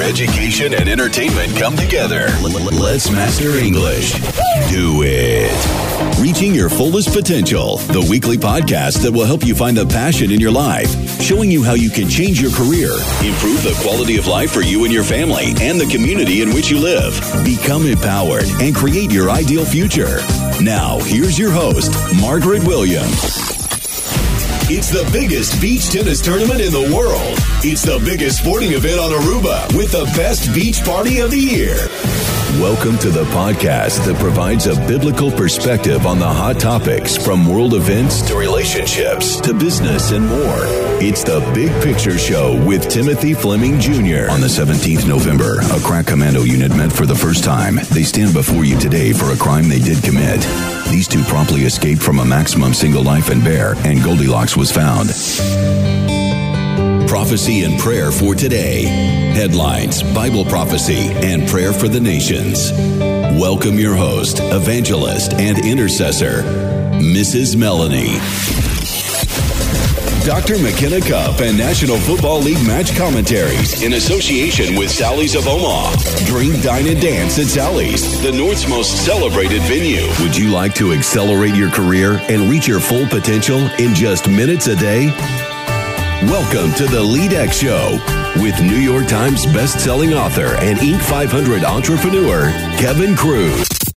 education and entertainment come together. Let's master English. Do it. Reaching Your Fullest Potential, the weekly podcast that will help you find the passion in your life, showing you how you can change your career, improve the quality of life for you and your family, and the community in which you live. Become empowered and create your ideal future. Now, here's your host, Margaret Williams. It's the biggest beach tennis tournament in the world. It's the biggest sporting event on Aruba with the best beach party of the year. Welcome to the podcast that provides a biblical perspective on the hot topics from world events to relationships to business and more. It's the Big Picture Show with Timothy Fleming Jr. On the 17th November, a crack commando unit met for the first time. They stand before you today for a crime they did commit. These two promptly escaped from a maximum single life in Bear, and Goldilocks was found. Prophecy and prayer for today. Headlines, Bible prophecy, and prayer for the nations. Welcome your host, evangelist, and intercessor, Mrs. Melanie. Dr. McKenna Cup and National Football League match commentaries in association with Sally's of Omaha. Drink, dine, and dance at Sally's, the North's most celebrated venue. Would you like to accelerate your career and reach your full potential in just minutes a day? Welcome to the Lead X Show with New York Times best-selling author and Inc. 500 entrepreneur, Kevin Cruz.